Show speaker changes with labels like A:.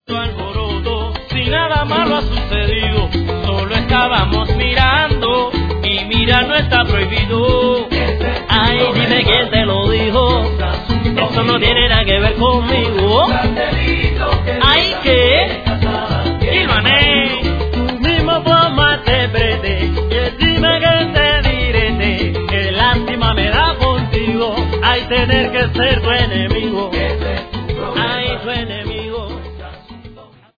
A: alboroto, si nada malo ha sucedido, solo estábamos mirando y mirar no está prohibido. Ay, dime quién te lo dijo, eso no tiene nada que ver conmigo. Ay, ¿qué? Ilmané, tú mismo formas te prete, y dime que te diré, que lástima me da contigo, ay, tener que ser tu enemigo.